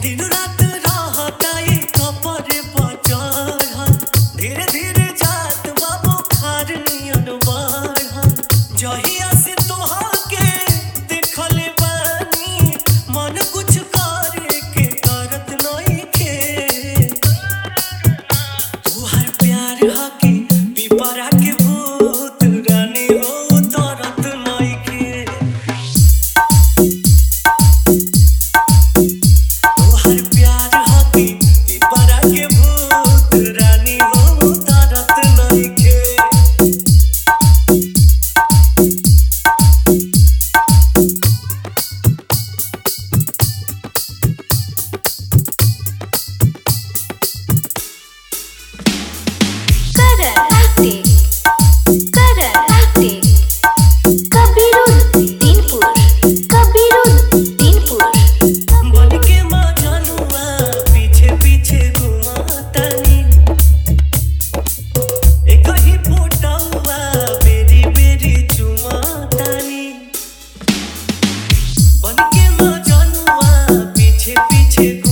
दिन रात रहता ये कपर पर चढ़ल धीरे धीरे जात बाबू खार नियन बढ़ल जहिया से तोहा के देखले बानी मन कुछ करे के करत नइखे तोहर प्यार हके पिपरा के भूत रानी हो तरत नइखे तोहर प्यार हके पिपरा के भूत रानी हो तरत नइखे बनके मजनुआ पीछे पीछे घुमातानी एक ही फोटोआ बेरी बेरी चुमातानी बनके मजनुआ पीछे पीछे